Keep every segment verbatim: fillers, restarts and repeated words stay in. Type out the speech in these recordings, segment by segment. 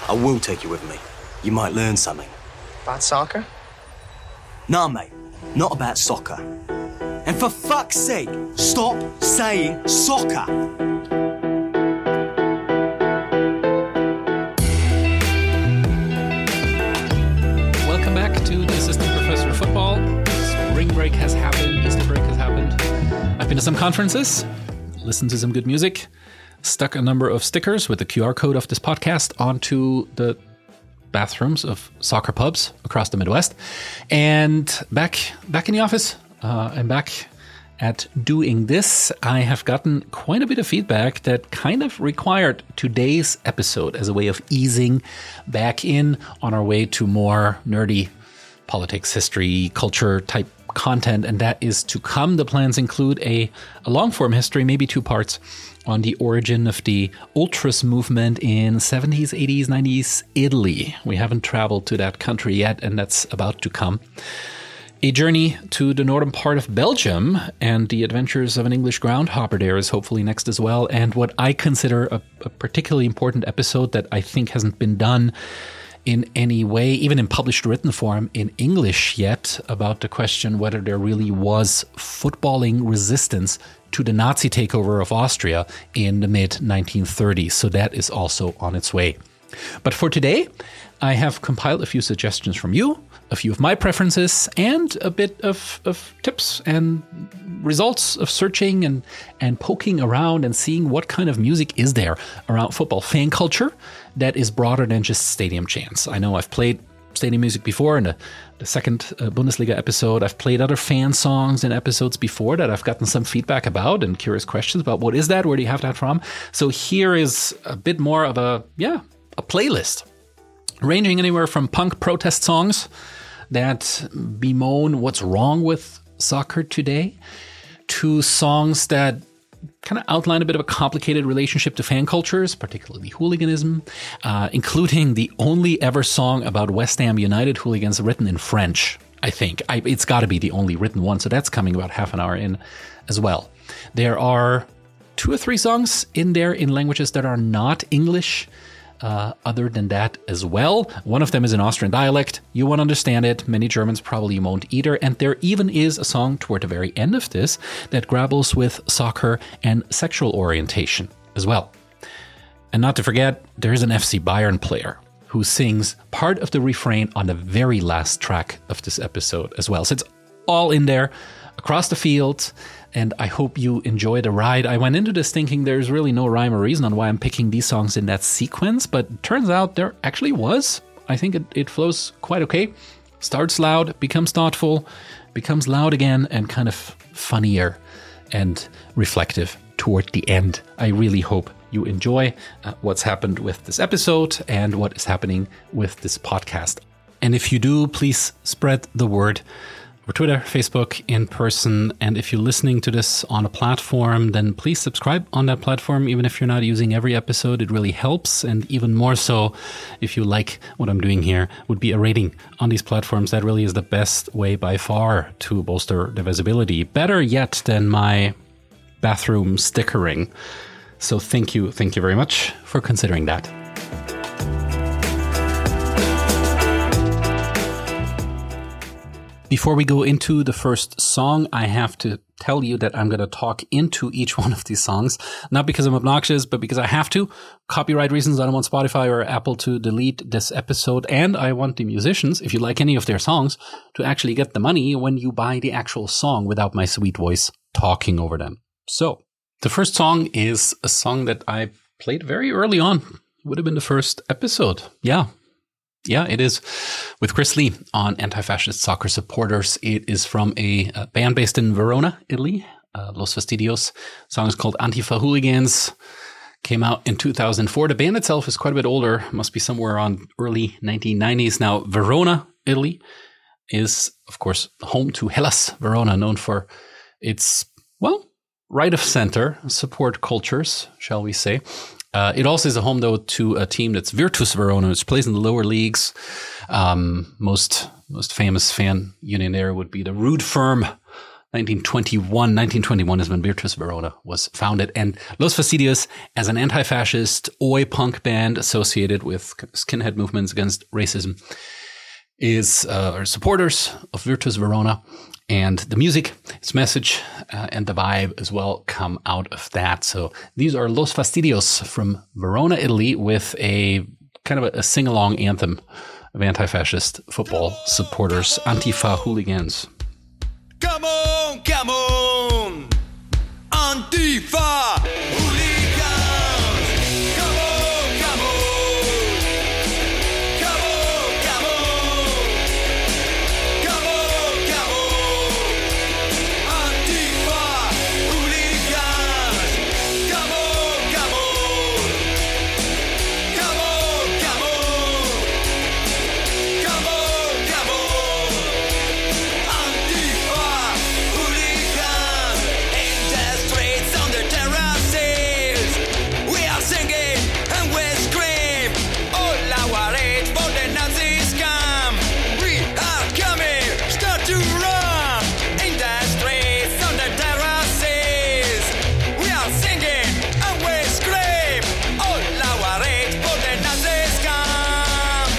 I will take you with me. You might learn something. About soccer? Nah, mate. Not about soccer. And for fuck's sake, stop saying soccer! Welcome back to the Assistant Professor of Football. Spring break has happened, Easter break has happened. I've been to some conferences, listened to some good music, stuck a number of stickers with the Q R code of this podcast onto the bathrooms of soccer pubs across the Midwest. And back back in the office, uh, I'm back at doing this. I have gotten quite a bit of feedback that kind of required today's episode as a way of easing back in on our way to more nerdy politics, history, culture type content. And that is to come. The plans include a, a long form history, maybe two parts, on the origin of the ultras movement in seventies, eighties, nineties Italy. We haven't traveled to that country yet, and that's about to come. A journey to the northern part of Belgium and the adventures of an English groundhopper there is hopefully next as well. And what I consider a, a particularly important episode that I think hasn't been done in any way, even in published written form in English yet, about the question whether there really was footballing resistance to the Nazi takeover of Austria in the mid nineteen thirties. So that is also on its way. But for today, I have compiled a few suggestions from you, a few of my preferences, and a bit of, of tips and results of searching and, and poking around and seeing what kind of music is there around football fan culture that is broader than just stadium chants. I know I've played stadium music before in the, the second uh, Bundesliga episode. I've played other fan songs in episodes before that I've gotten some feedback about and curious questions about what is that? Where do you have that from? So here is a bit more of a, yeah, a playlist ranging anywhere from punk protest songs that bemoan what's wrong with soccer today to songs that kind of outline a bit of a complicated relationship to fan cultures, particularly hooliganism, uh, including the only ever song about West Ham United hooligans written in French, I think. I, it's got to be the only written one, so that's coming about half an hour in as well. There are two or three songs in there in languages that are not English. Uh, other than that as well. One of them is an Austrian dialect. You won't understand it. Many Germans probably won't either. And there even is a song toward the very end of this that grapples with soccer and sexual orientation as well. And not to forget, there is an F C Bayern player who sings part of the refrain on the very last track of this episode as well. So it's all in there across the field. And I hope you enjoy the ride. I went into this thinking there's really no rhyme or reason on why I'm picking these songs in that sequence, but it turns out there actually was. I think it, it flows quite okay. Starts loud, becomes thoughtful, becomes loud again, and kind of funnier and reflective toward the end. I really hope you enjoy uh, what's happened with this episode and what is happening with this podcast. And if you do, please spread the word. Twitter, Facebook, in person. And if you're listening to this on a platform, then please subscribe on that platform. Even if you're not using every episode, it really helps. And even more so, if you like what I'm doing here, would be a rating on these platforms. That really is the best way by far to bolster the visibility. Better yet than my bathroom stickering. So thank you. Thank you very much for considering that. Before we go into the first song, I have to tell you that I'm going to talk into each one of these songs, not because I'm obnoxious, but because I have to. Copyright reasons, I don't want Spotify or Apple to delete this episode, and I want the musicians, if you like any of their songs, to actually get the money when you buy the actual song without my sweet voice talking over them. So, the first song is a song that I played very early on. It would have been the first episode. Yeah. Yeah, it is with Chris Lee on Anti-Fascist Soccer Supporters. It is from a, a band based in Verona, Italy, uh, Los Fastidios. The song is called Antifa Hooligans. Came out in two thousand four. The band itself is quite a bit older, must be somewhere around early nineteen nineties. Now, Verona, Italy is, of course, home to Hellas Verona, known for its, well, right of center support cultures, shall we say. Uh, it also is a home, though, to a team that's Virtus Verona, which plays in the lower leagues. Um, most most famous fan union there would be the Rude Firm nineteen twenty-one. nineteen twenty-one is when Virtus Verona was founded. And Los Fastidios, as an anti-fascist oi punk band associated with skinhead movements against racism, is uh, are supporters of Virtus Verona. And the music, its message, uh, and the vibe as well come out of that. So these are Los Fastidios from Verona, Italy, with a kind of a, a sing-along anthem of anti-fascist football supporters, Antifa hooligans. Come on, come on, Antifa hooligans. Come on, come on, come on, come on, come on, come on, Antifa hooligans. Come on, come on, come on, come on, come on, come on, Antifa hooligans. In the streets, on the terraces, we are singing and we scream. All our hate for the Nazis come. We are coming, start to run. In the streets, on the terraces, we are singing and we scream. All our hate for the Nazis come.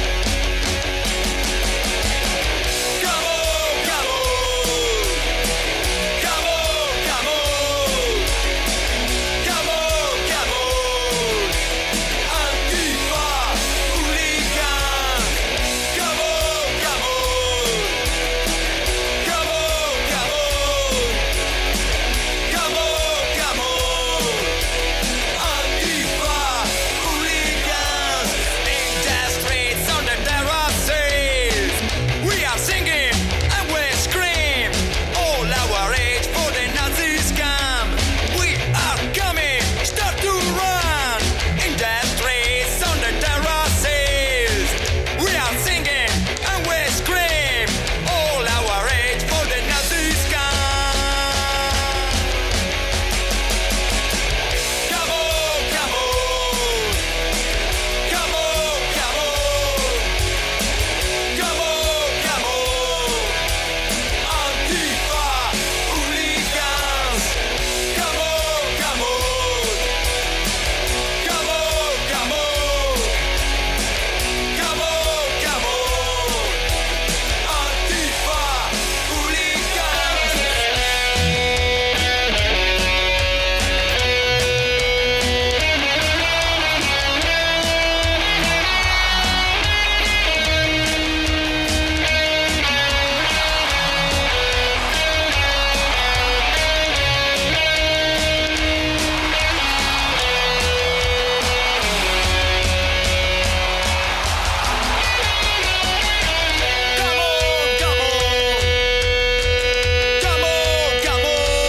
Come on, come on, come on, come on, come on, come on, Antifa hooligans. Come on, come on, come on, come on, come on, come on, Antifa hooligans. In the streets, on the terraces, we are singing and we scream. All our hate for the Nazis come. We are coming, start to run. In the streets, on the terraces, we are singing and we scream. All our hate for the Nazis come. Come on, come on, come on, come on, come on, come on, Antifa hooligans. Come on, come on, come on, come on, come on, come on, Antifa hooligans. Come on, come on, come on, come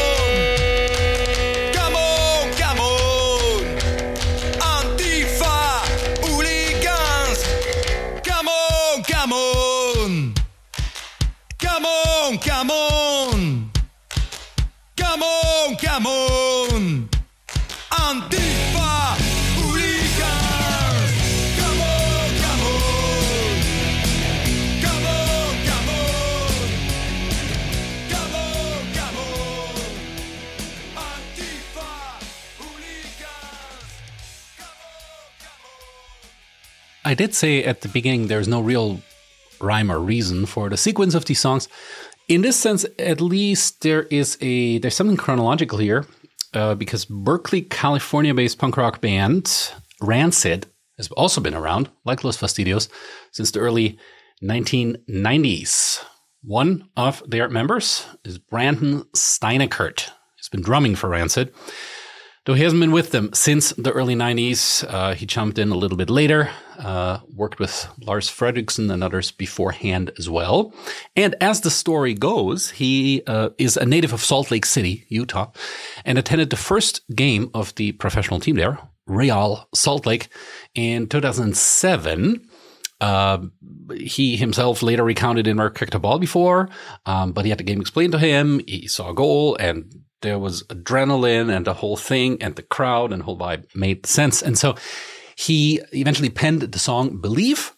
on, come on, come on, Antifa hooligans. Come on, come on, come on, come on, come on, come on, Antifa hooligans. Come on, come on. Come on, come on, come on, come on, Antifa hooligans. Come on, come on. I did say at the beginning there's no real rhyme or reason for the sequence of these songs. In this sense, at least, there is a there's something chronological here, uh, because Berkeley, California-based punk rock band Rancid has also been around, like Los Fastidios, since the early nineteen nineties. One of their members is Brandon Steinekert. He's been drumming for Rancid, though he hasn't been with them since the early nineties. Uh, he jumped in a little bit later, uh, worked with Lars Fredriksson and others beforehand as well. And as the story goes, he uh, is a native of Salt Lake City, Utah, and attended the first game of the professional team there, Real Salt Lake, in two thousand seven. Uh, he himself later recounted in never kicked a ball before, um, but he had the game explained to him. He saw a goal, and there was adrenaline and the whole thing, and the crowd and the whole vibe made sense. And so he eventually penned the song Believe.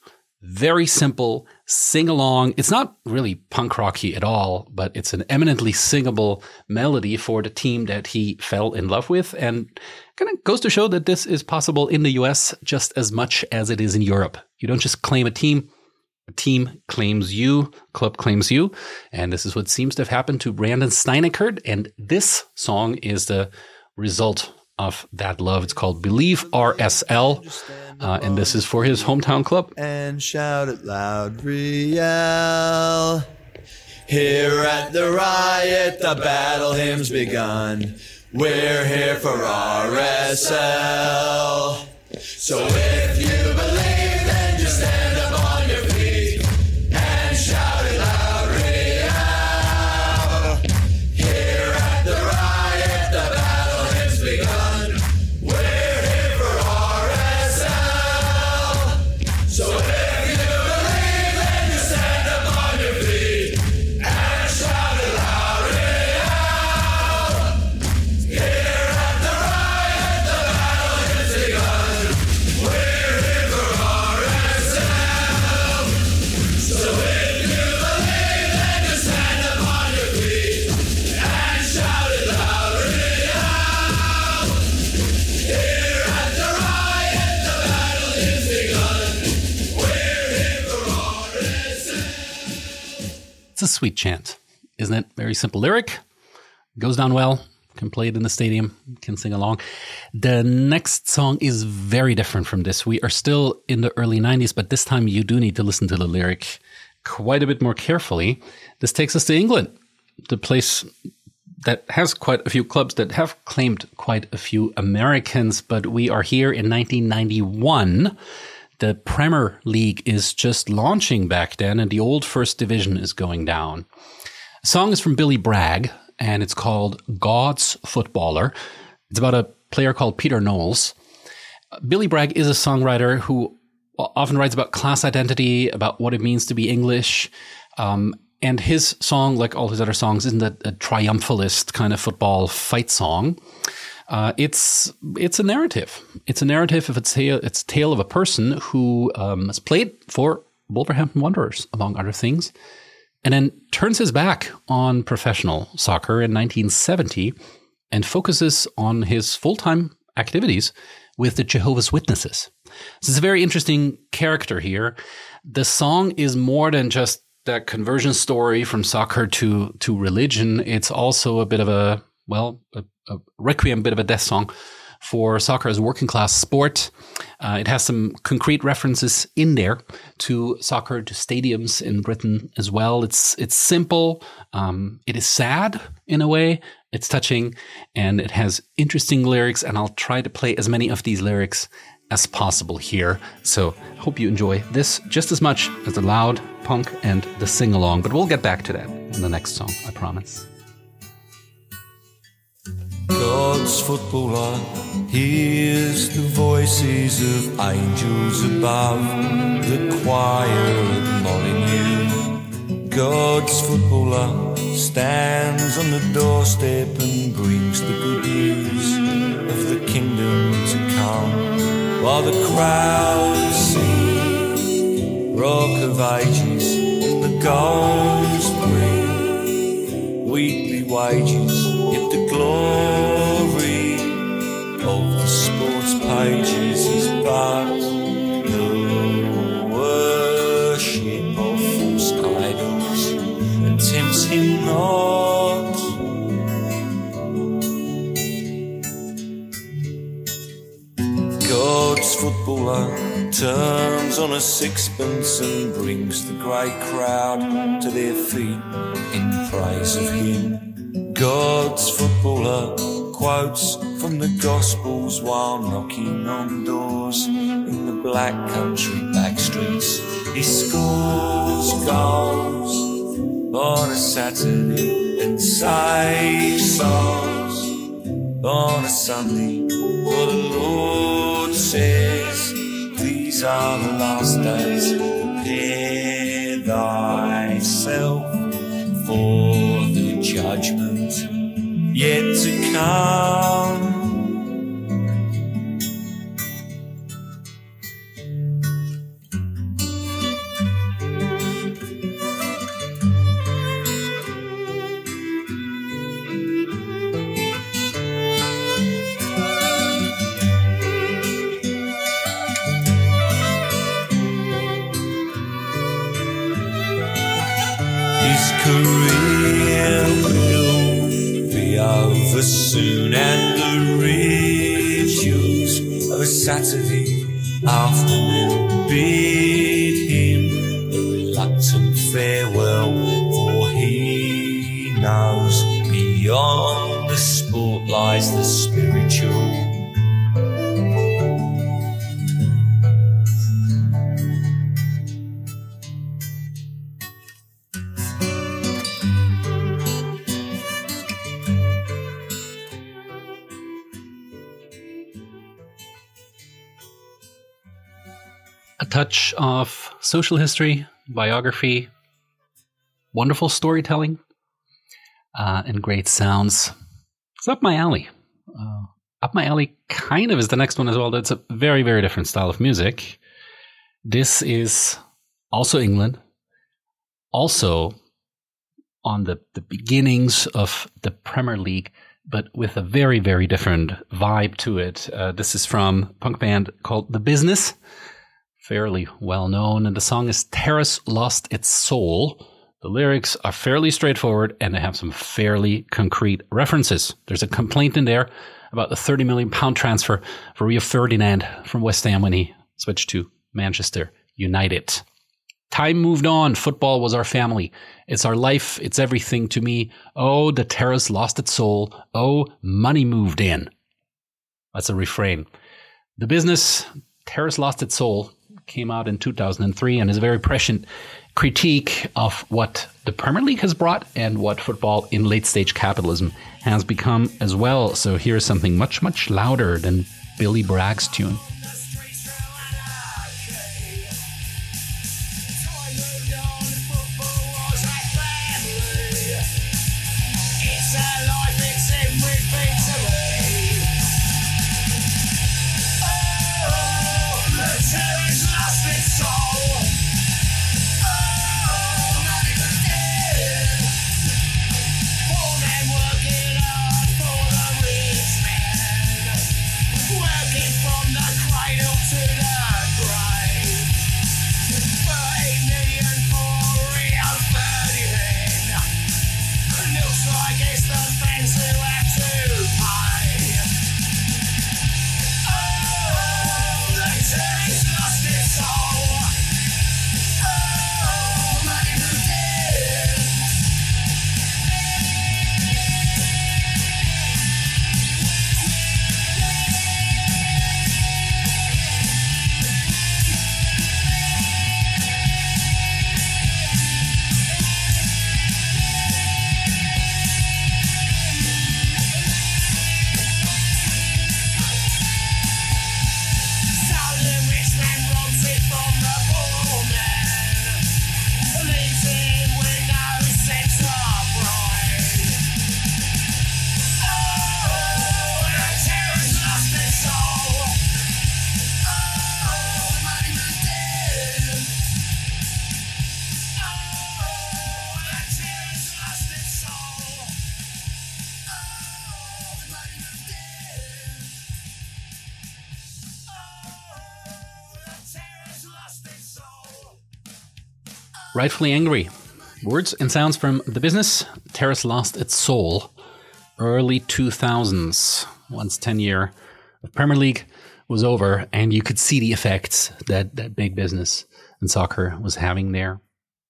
Very simple, sing along. It's not really punk rocky at all, but it's an eminently singable melody for the team that he fell in love with, and kind of goes to show that this is possible in the U S just as much as it is in Europe. You don't just claim a team. A team claims you, club claims you, and this is what seems to have happened to Brandon Steinekert, and this song is the result of that love. It's called Believe R S L, uh, and this is for his hometown club. And shout it loud, Real. Here at the riot, the battle hymn's begun. We're here for R S L. So if you believe, then just stand up on your feet and shout it loud, Real. Here at the riot, the battle hymn's begun. We're here for R S L. So if you believe, then just stand up on your feet and shout it loud, Real. Here at the riot, the battle hymn's begun. We're here for R S L. So if you believe, then just stand up on your feet and shout it loud, Real. Here at the riot, the battle is begun. We're here for R S L. It's a sweet chant, isn't it? Very simple lyric, goes down well, can play it in the stadium, can sing along. The next song is very different from this. We are still in the early nineties, but this time you do need to listen to the lyric quite a bit more carefully. This takes us to England, the place that has quite a few clubs that have claimed quite a few Americans, but we are here in nineteen ninety-one. The Premier League is just launching back then, and the old First Division is going down. The song is from Billy Bragg, and it's called God's Footballer. It's about a player called Peter Knowles. Billy Bragg is a songwriter who often writes about class identity, about what it means to be English. Um, and his song, like all his other songs, isn't a, a triumphalist kind of football fight song. Uh, it's it's a narrative. It's a narrative of a tale, it's a tale of a person who um, has played for Wolverhampton Wanderers, among other things, and then turns his back on professional soccer in nineteen seventy and focuses on his full-time activities with the Jehovah's Witnesses. So it's a very interesting character here. The song is more than just that conversion story from soccer to, to religion. It's also a bit of a, well, a, a requiem, bit of a death song for soccer as a working class sport. Uh, it has some concrete references in there to soccer, to stadiums in Britain as well. It's it's simple. Um, it is sad in a way. It's touching, and it has interesting lyrics. And I'll try to play as many of these lyrics as possible here. So I hope you enjoy this just as much as the loud punk and the sing along. But we'll get back to that in the next song, I promise. God's footballer hears the voices of angels above, the choir at Molyneux. God's footballer stands on the doorstep and brings the good news of the kingdom to come, while the crowd sing Rock of Ages and the goals bring weekly wages, yet the glory of the sports pages is but the worship of false idols, and tempts him not. God's footballer turns on a sixpence and brings the great crowd to their feet in praise of him. God's footballer quotes from the Gospels while knocking on doors in the black country back streets. He scores goals on a Saturday and saves souls on a Sunday, for the Lord says these are the last days. Prepare thyself for the judgment yet to come. His career will be over soon, and the rituals of a Saturday afternoon bid him a reluctant farewell, for he knows beyond the sport lies the spiritual. A touch of social history, biography, wonderful storytelling, uh, and great sounds. It's up my alley. Uh, up my alley kind of is the next one as well. That's a very, very different style of music. This is also England, also on the, the beginnings of the Premier League, but with a very, very different vibe to it. Uh, this is from a punk band called The Business. Fairly well known, and the song is Terrace Lost Its Soul. The lyrics are fairly straightforward, and they have some fairly concrete references. There's a complaint in there about the thirty million pound transfer for Rio Ferdinand from West Ham when he switched to Manchester United. Time moved on. Football was our family. It's our life. It's everything to me. Oh, the terrace lost its soul. Oh, money moved in. That's a refrain. The Business, Terrace Lost Its Soul, came out in two thousand three and is a very prescient critique of what the Premier League has brought and what football in late stage capitalism has become as well. So here's something much, much louder than Billy Bragg's tune. Rightfully Angry. Words and sounds from The Business, Terrace Lost Its Soul. Early two thousands, once ten year of Premier League was over, and you could see the effects that, that big business and soccer was having there.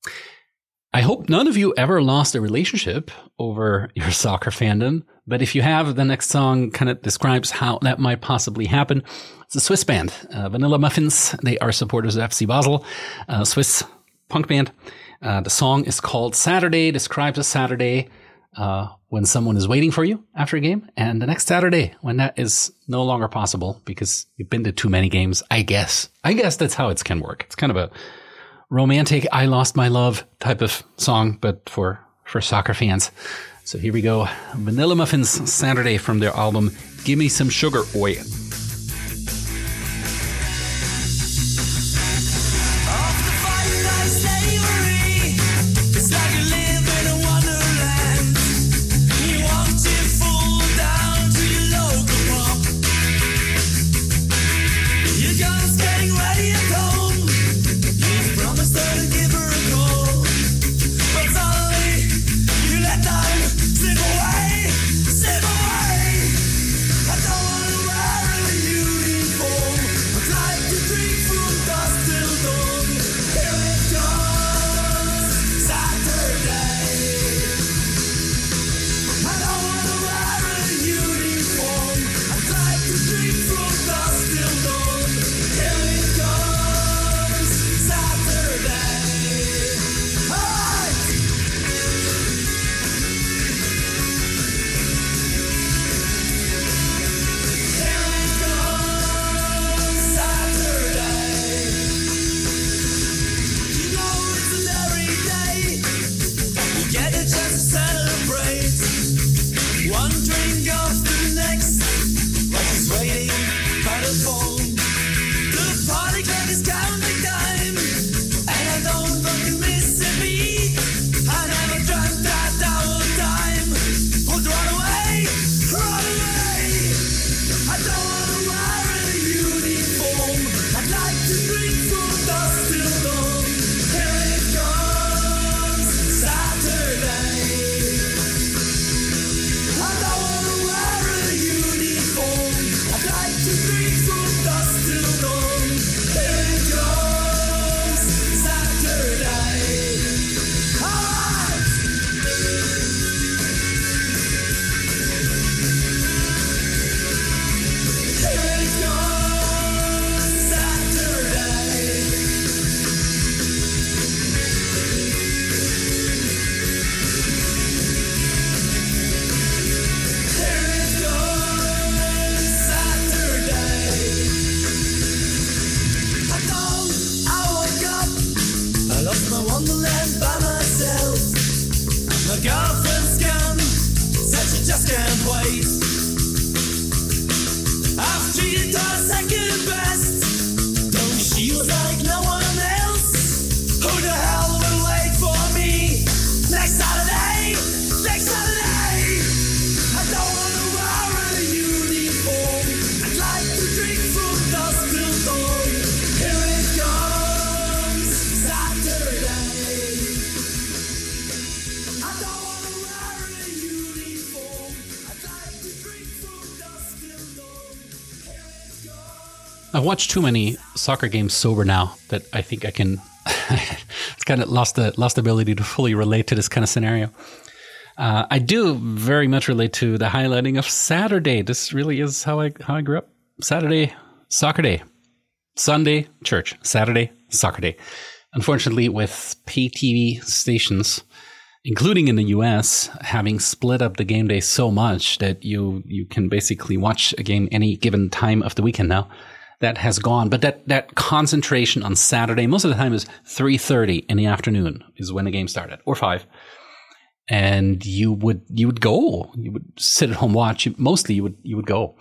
I hope none of you ever lost a relationship over your soccer fandom, but if you have, the next song kind of describes how that might possibly happen. It's a Swiss band, uh, Vanilla Muffins. They are supporters of F C Basel, uh, Swiss punk band. Uh, the song is called Saturday, describes a Saturday uh, when someone is waiting for you after a game, and the next Saturday when that is no longer possible because you've been to too many games, I guess. I guess that's how it can work. It's kind of a romantic I lost my love type of song, but for, for soccer fans. So here we go. Vanilla Muffins, Saturday, from their album Gimme Some Sugar, Oi. But all feels like no one else. Who the hell will wait for me next Saturday? Next Saturday. I don't want to wear a uniform. I'd like to drink from dusk till dawn. Here it comes, Saturday. I don't want to wear a uniform. I'd like to drink from dusk till dawn. Here it comes. I've watched too many soccer games sober now that I think I can. It's kind of lost the lost the ability to fully relate to this kind of scenario. Uh, I do very much relate to the highlighting of Saturday. This really is how I how I grew up. Saturday, soccer day. Sunday, church. Saturday, soccer day. Unfortunately, with pay T V stations, including in the U S, having split up the game day so much that you you can basically watch a game any given time of the weekend now, that has gone. But that that concentration on Saturday, most of the time is three thirty in the afternoon is when the game started, or five. And you would you would go, you would sit at home watch. Mostly you would you would go.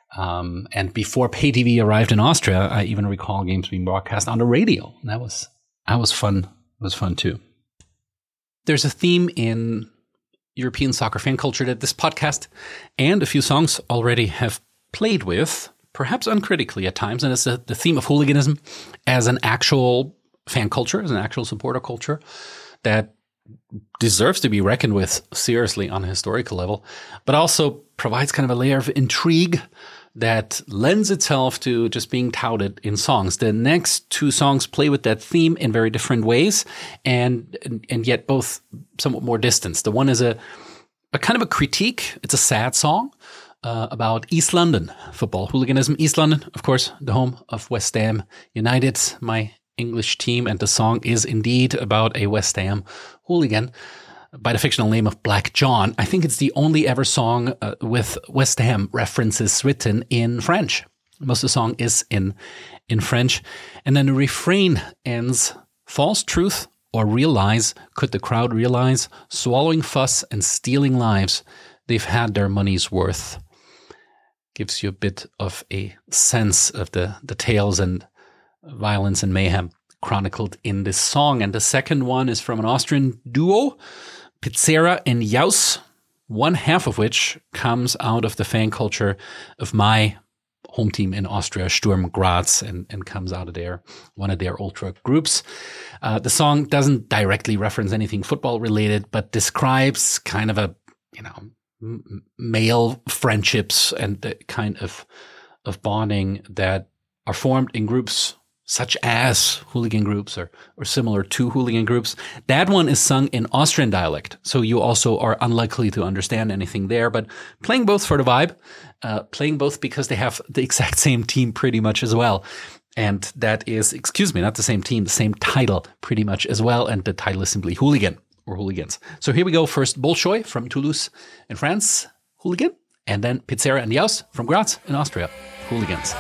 Um, and before pay T V arrived in Austria, I even recall games being broadcast on the radio. And that was that was fun. It was fun too. There's a theme in European soccer fan culture that this podcast and a few songs already have played with, perhaps uncritically at times, and it's the, the theme of hooliganism as an actual fan culture, as an actual supporter culture that deserves to be reckoned with seriously on a historical level, but also provides kind of a layer of intrigue that lends itself to just being touted in songs. The next two songs play with that theme in very different ways, and and, and yet both somewhat more distanced. The one is a, a kind of a critique. It's a sad song uh, about East London football hooliganism. East London, of course, the home of West Ham United, my English team, and the song is indeed about a West Ham hooligan by the fictional name of Black John. I think it's the only ever song uh, with West Ham references written in French. Most of the song is in in French. And then the refrain ends, false truth or real lies, could the crowd realize, swallowing fuss and stealing lives, they've had their money's worth. Gives you a bit of a sense of the, the tales and violence and mayhem chronicled in this song. And the second one is from an Austrian duo, Pizzera and Jaus, one half of which comes out of the fan culture of my home team in Austria, Sturm Graz, and, and comes out of their, one of their ultra groups. Uh, the song doesn't directly reference anything football related, but describes kind of a, you know, m- male friendships and the kind of, of bonding that are formed in groups such as hooligan groups or, or similar to hooligan groups. That one is sung in Austrian dialect, so you also are unlikely to understand anything there, but playing both for the vibe, uh, playing both because they have the exact same team pretty much as well. And that is, excuse me, not the same team, the same title pretty much as well. And the title is simply Hooligan or Hooligans. So here we go. First, Bolshoi from Toulouse in France, Hooligan. And then Pizzera and Jaus from Graz in Austria, Hooligans.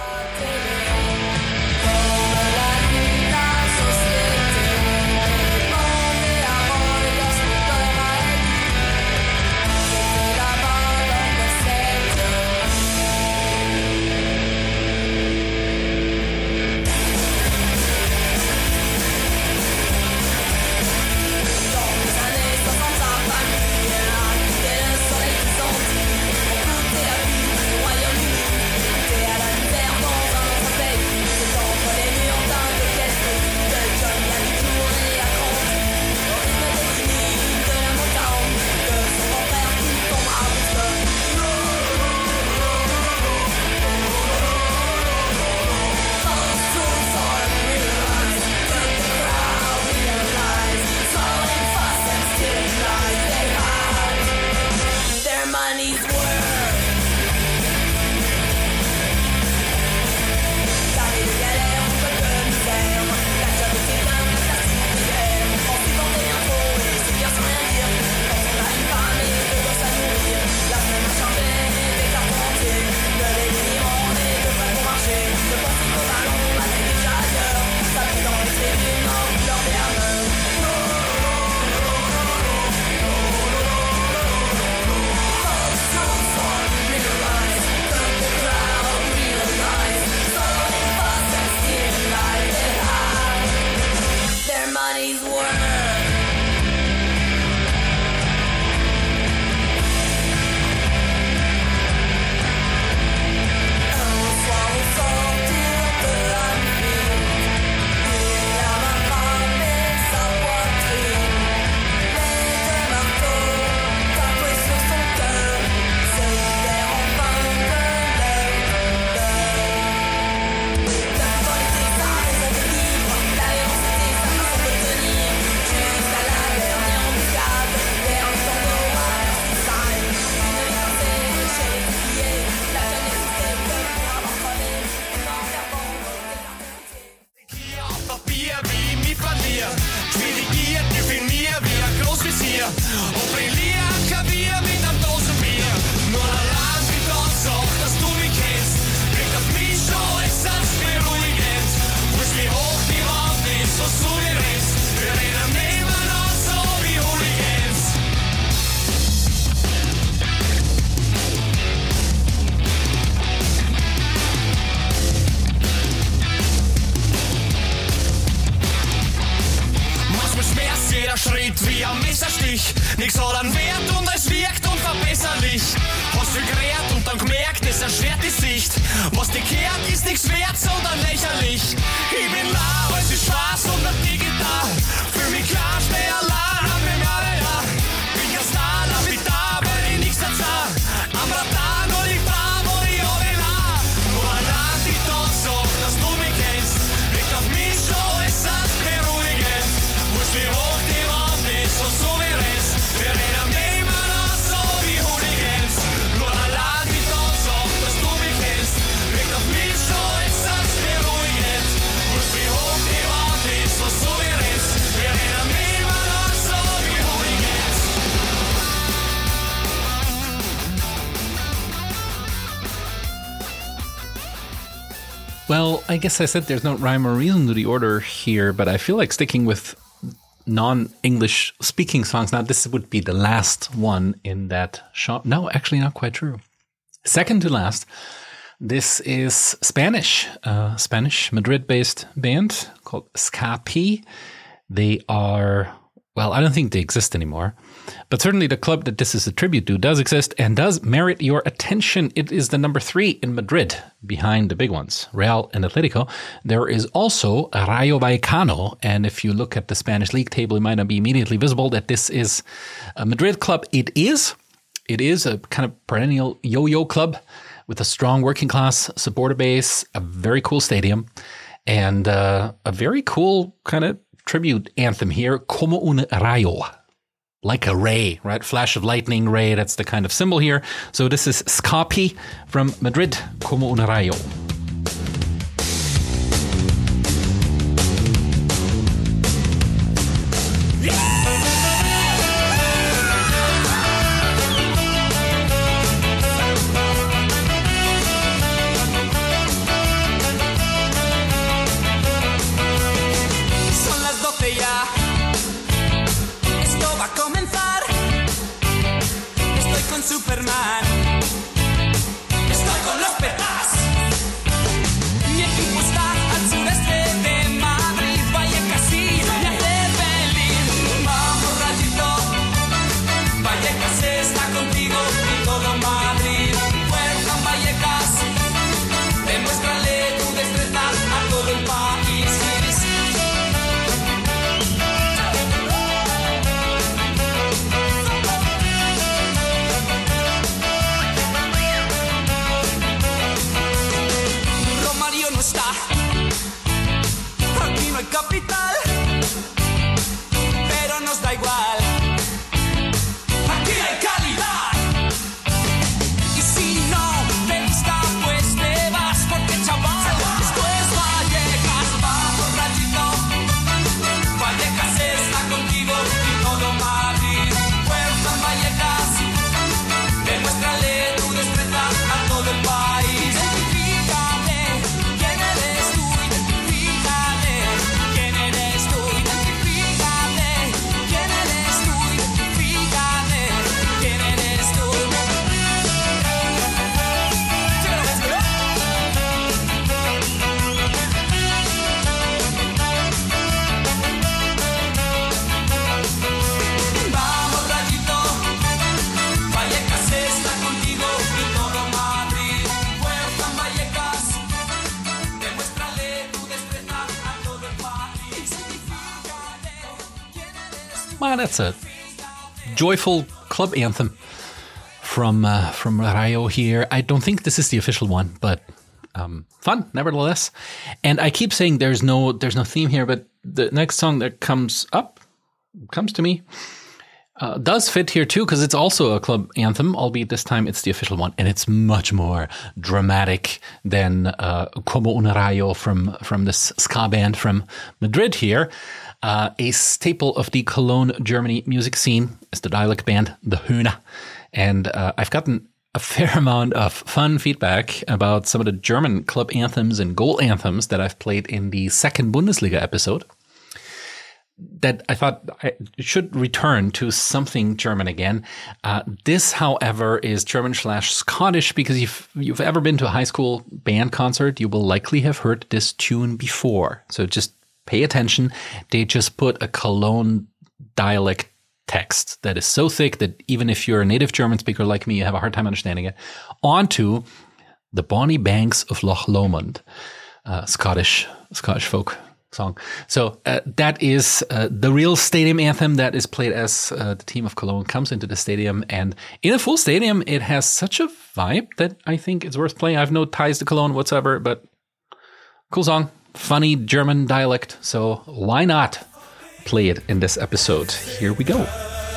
Royaume-Uni, à la lumière mir. Dirigiert, definier wie ein Großvisier. Und brillier am Klavier mit einem Dosenbier. Nur allein wie das sagt, dass du mich kennst. Bringt auf mich schon es als beruhigend. Wusch wie hoch die Wand ist, was du mir rennst. Wir reden nebeneinander so wie Hooligans. Manchmal schmerzt jeder Schritt wie ein Messerstich. Nix hat einen Wert und es wirkt unverbesserlich. Hast du gerät und dann gemerkt, es erschwert die Sicht. Was dir kehrt, ist nichts wert, sondern lächerlich. Ich bin lau, es ist schwarz und nicht digital. Fühl mich klar, steh allein, hab mir mehr ja. Bin kein Star, lass mich da, weil ich nichts erzähl. Am Radar nur die Farbe und ich hab ihn auch. Nur allein die Tatsache, dass du mich kennst. Liegt auf mich schon, es ist beruhigend. Wurscht wie hoch die Wand ist und so wie Rest. Wir reden nebeneinander so wie Hooligans. Nur allein die Tatsache, dass du mich kennst. Liegt auf mich schon, es ist beruhigend. Wurscht wie hoch die Wand ist und so wie Rest. Wir reden nebeneinander so wie Hooligans. Well, I guess I said there's no rhyme or reason to the order here, but I feel like sticking with non-English speaking songs. Now, this would be the last one in that shop. No, actually not quite true. Second to last, this is Spanish, uh, Spanish Madrid-based band called Ska-P. They are, well, I don't think they exist anymore, but certainly the club that this is a tribute to does exist and does merit your attention. It is the number three in Madrid, behind the big ones, Real and Atletico. There is also Rayo Vallecano, and if you look at the Spanish league table, it might not be immediately visible that this is a Madrid club. It is. It is a kind of perennial yo-yo club with a strong working class supporter base, a very cool stadium, and uh, a very cool kind of tribute anthem here, Como un rayo. Like a ray, right? Flash of lightning, ray, that's the kind of symbol here. So this is Ska-P from Madrid, Como un rayo. Son las doce ya. Esto va a comenzar. Estoy con Superman. Estoy con los petas. Mi equipo está al sureste de Madrid. Vallecas y me hace feliz. Vamos, Rayito. Vallecas está contigo y todo Madrid. Fuerza en Vallecas. Demuéstrale tu destreza a todo el país. Romario no está. Aquí no hay capital, pero nos da igual. Aquí hay calidad. Y si no te gusta, pues te vas, porque chaval, esto es Vallecas. Vamos, Rayito. Vallecas está contigo y todo Madrid. Fuerza en Vallecas. Demuéstrale tu destreza a todo el país. Identifícate quién eres tú, identifícate quién eres tú, identifícate quién eres tú, identifícate quién eres tú. ¿Sí me lo ves, bro? Vamos, Rayito. Vallecas está contigo y todo Madrid. Fuerza en Vallecas. Demuéstrale tu destreza a todo el país. Identifícate quién eres tú. Wow, that's a joyful club anthem from uh, from Rayo here. I don't think this is the official one, but um, fun nevertheless. And I keep saying there's no there's no theme here, but the next song that comes up comes to me uh, does fit here too, because it's also a club anthem, albeit this time it's the official one, and it's much more dramatic than uh, Como un rayo from from this ska band from Madrid here. Uh, a staple of the Cologne, Germany music scene is the dialect band, the Höhne. And uh, I've gotten a fair amount of fun feedback about some of the German club anthems and goal anthems that I've played in the second Bundesliga episode, that I thought I should return to something German again. Uh, this, however, is German slash Scottish, because if you've ever been to a high school band concert, you will likely have heard this tune before. So just pay attention. They just put a Cologne dialect text that is so thick that even if you're a native German speaker like me, you have a hard time understanding it, onto the Bonnie Banks of Loch Lomond, uh, Scottish Scottish folk song. So uh, that is uh, the real stadium anthem that is played as uh, the team of Cologne comes into the stadium. And in a full stadium, it has such a vibe that I think it's worth playing. I have no ties to Cologne whatsoever, but cool song, funny German dialect. So why not play it in this episode? Here we go.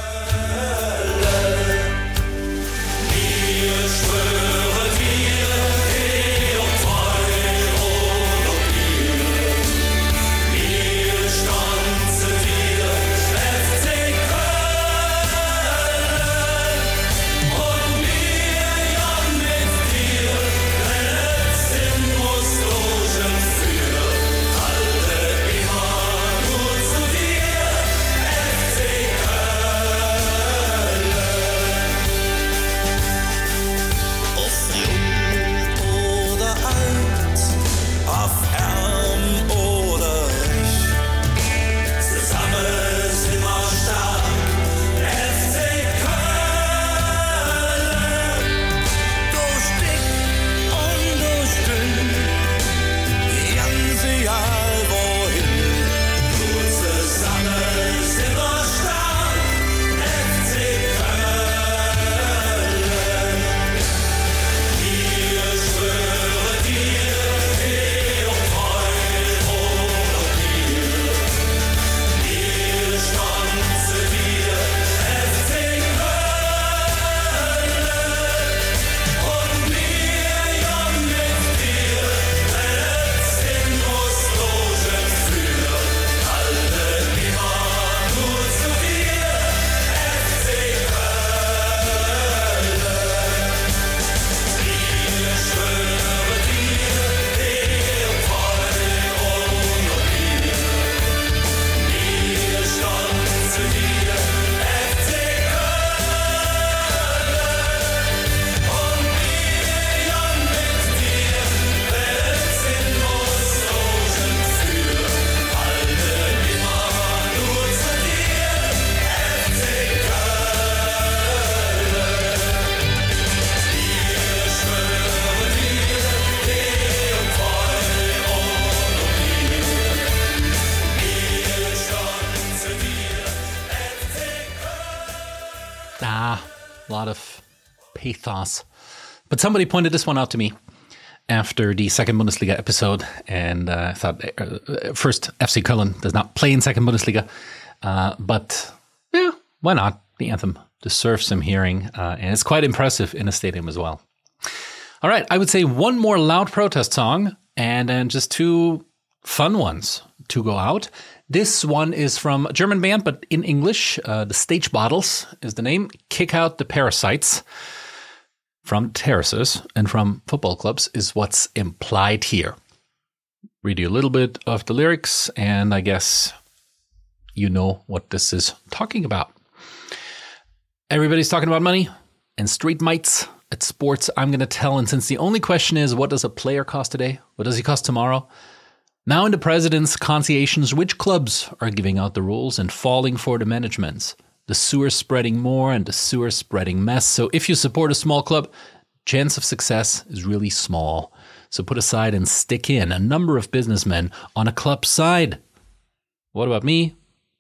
A lot of pathos. But somebody pointed this one out to me after the second Bundesliga episode, and uh, I thought, uh, first, F C Köln does not play in second Bundesliga, uh, but yeah, why not? The anthem deserves some hearing, uh, and it's quite impressive in a stadium as well. All right, I would say one more loud protest song, and then just two fun ones to go out. This one is from a German band, but in English. Uh, the Stage Bottles is the name. Kick Out the Parasites. From terraces and from football clubs is what's implied here. Read you a little bit of the lyrics, and I guess you know what this is talking about. Everybody's talking about money and street mites at sports. I'm going to tell, and since the only question is, what does a player cost today? What does he cost tomorrow? Now in the president's conciliations, which clubs are giving out the rules and falling for the managements? The sewer spreading more and the sewer spreading mess. So if you support a small club, chance of success is really small. So put aside and stick in a number of businessmen on a club side. What about me?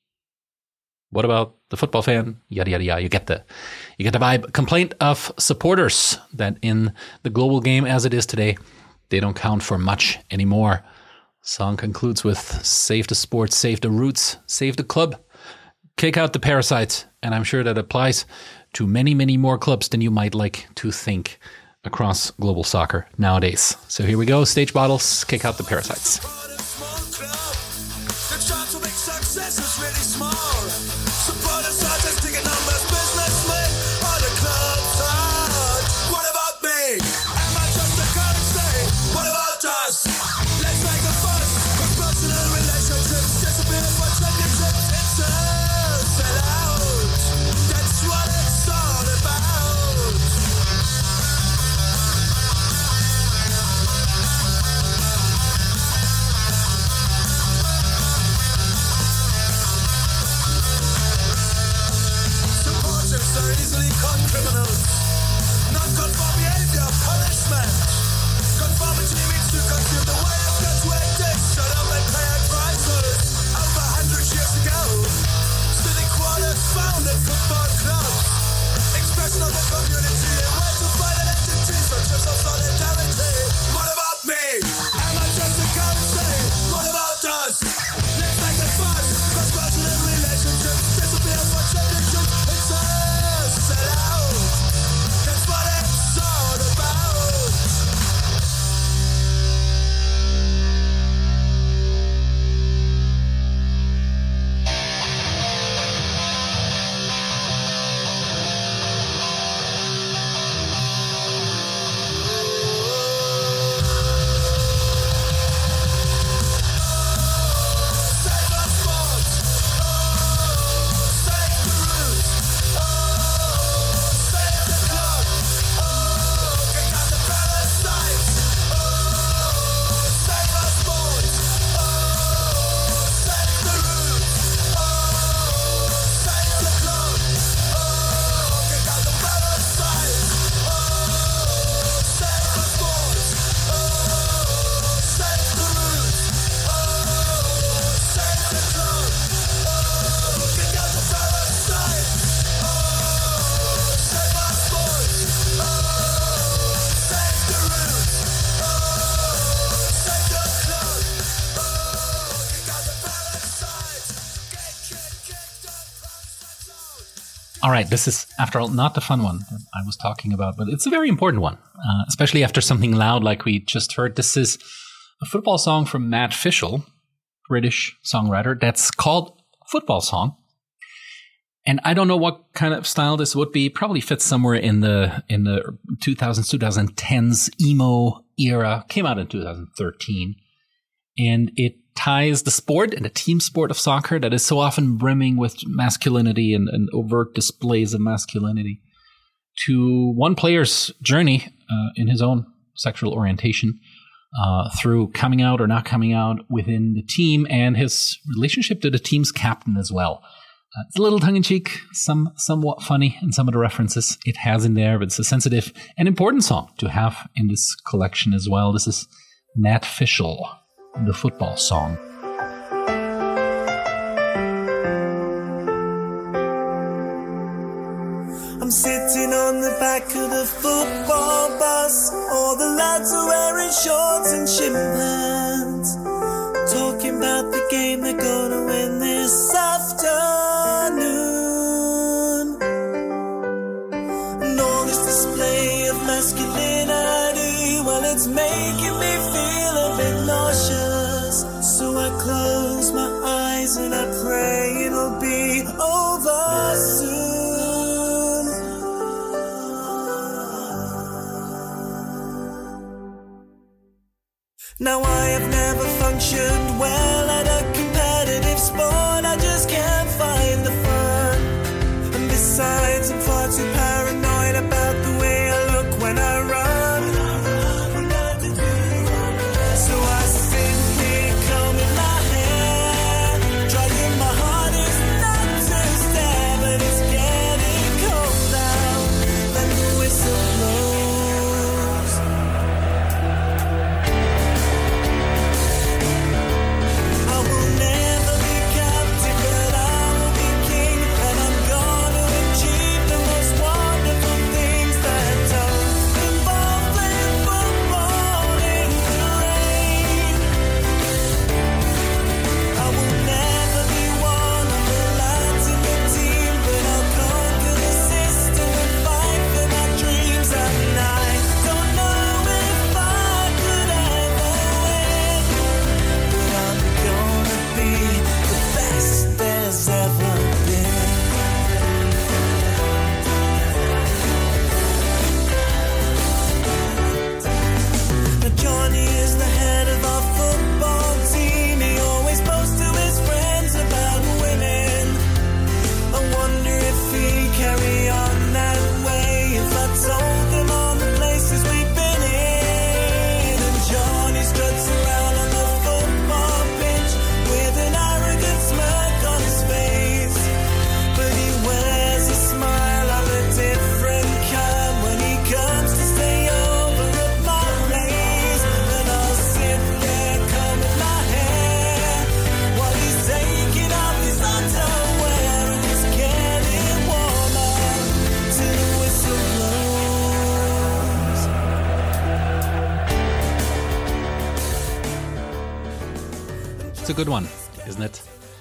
What about the football fan? Yada, yada, yada. You get the, you get the vibe. Complaint of supporters that in the global game as it is today, they don't count for much anymore. Song concludes with save the sport, save the roots, save the club, kick out the parasites. And I'm sure that applies to many, many more clubs than you might like to think across global soccer nowadays. So here we go. Stage Bottles, kick out the parasites. Small club that tries to make Success is really small. Supporters are just taking numbers, businessmen on the club side. What about me? Am I just a currency? What about us? Let's make a fuss. Cause personal relationships disappear for championships. It's a sellout. That's what it's all about. Supporters are easily caught criminals. Non-conform behavior, punishment. Conformity means to consume the way of God's way. Shut up and pay a price for it. Over a hundred years ago, city quarters founded football clubs. Expression of the community, a way to fight identity, such as of solidarity. What about me? Am I just a currency? What about us? Let's make a fuss. Cause personal relationships disappear for championships. It's a sellout. That's what it's all about. Save our sports. Save the roots. Save the club. Kick out the parasites. Save our sports. Save the roots. Save the club. Kick out the parasites. Save our sports. Save the roots. Save the club. Kick out the parasites. Save our sports. Save the roots. Save the club. Kick out the parasites. Get kicked, kicked up, punch out. All right, this is, after all, not the fun one that I was talking about, but it's a very important one, uh, especially after something loud like we just heard. This is a football song from Matt Fischel, British songwriter, that's called Football Song. And I don't know what kind of style this would be. Probably fits somewhere in the in the two thousands, twenty tens emo era. Came out in two thousand thirteen. And it ties the sport and the team sport of soccer that is so often brimming with masculinity and, and overt displays of masculinity to one player's journey uh, in his own sexual orientation uh, through coming out or not coming out within the team and his relationship to the team's captain as well. Uh, it's a little tongue-in-cheek, some somewhat funny in some of the references it has in there, but it's a sensitive and important song to have in this collection as well. This is Matt Fischel, The Football Song. I'm sitting on the back of the football bus. All the lads are wearing shorts and shin pads, talking about the game they're gonna win this afternoon. And all this display of masculinity, well, it's making me feel a bit nauseous. So I close my eyes and I pray it'll be over soon. Now I have never functioned well at a competitive sport. I just can't find the fun. And besides, I'm far too paranoid about the way I look when I run. So I sit here combing my hair, trying my hardest not to stare, but it's getting cold out. Then the whistle blows. good one, isn't it?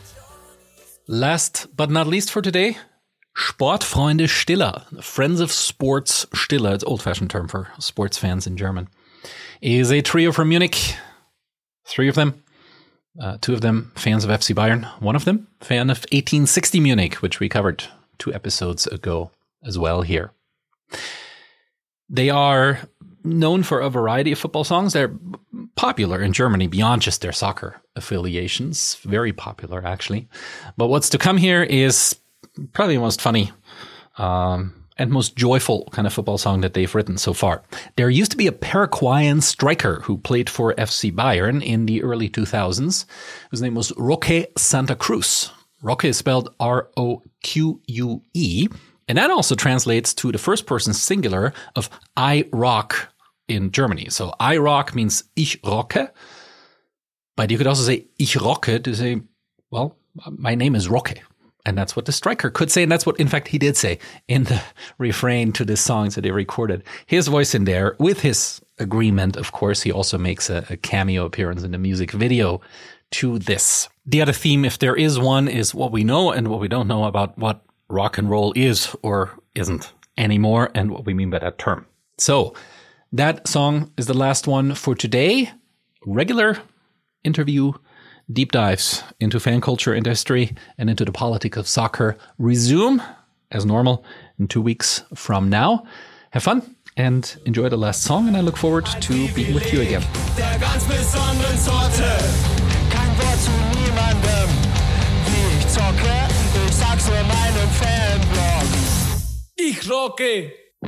Last but not least for today, Sportfreunde Stiller. Friends of Sports Stiller. It's an old-fashioned term for sports fans in German. Is a trio from Munich. Three of them. Uh, two of them fans of F C Bayern. One of them fan of eighteen sixty Munich, which we covered two episodes ago as well here. They are known for a variety of football songs. They're popular in Germany beyond just their soccer affiliations. Very popular, actually. But what's to come here is probably the most funny um, and most joyful kind of football song that they've written so far. There used to be a Paraguayan striker who played for F C Bayern in the early two thousands. His name was Roque Santa Cruz. Roque is spelled R O Q U E. And that also translates to the first person singular of I rock in Germany. So I rock means ich rocke. But you could also say ich rocke to say, well, my name is Roque. And that's what the striker could say. And that's what, in fact, he did say in the refrain to the songs that they recorded. His voice in there, with his agreement, of course. He also makes a, a cameo appearance in the music video to this. The other theme, if there is one, is what we know and what we don't know about what rock and roll is or isn't anymore, and what we mean by that term. So that song is the last one for today. Regular interview deep dives into fan culture and history and into the politics of soccer resume as normal in two weeks from now. Have fun and enjoy the last song, and I look forward to being with you again. Der ganz besonderen Sorte. Kein Wort zu niemandem, wie ich zocke. Ich sag's nur meinem Fanblog. Ich rocke.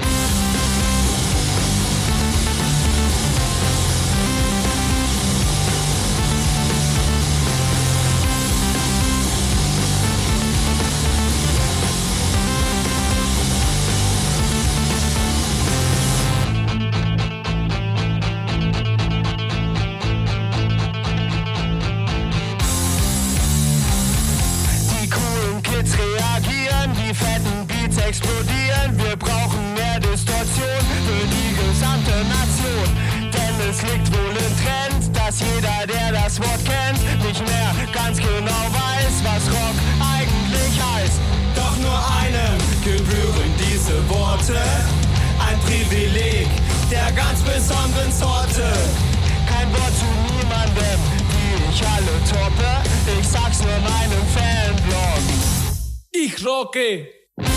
Explodieren, wir brauchen mehr Distortion für die gesamte Nation. Denn es liegt wohl im Trend, dass jeder, der das Wort kennt, nicht mehr ganz genau weiß, was Rock eigentlich heißt. Doch nur einem gebühren diese Worte, ein Privileg der ganz besonderen Sorte. Kein Wort zu niemandem, wie ich alle toppe, ich sag's nur meinem Fanblog. Ich rocke!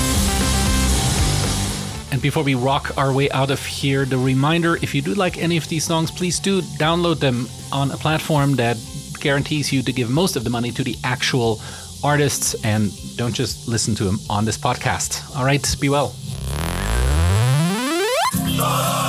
And before we rock our way out of here, the reminder, if you do like any of these songs, please do download them on a platform that guarantees you to give most of the money to the actual artists, and don't just listen to them on this podcast. All right, be well.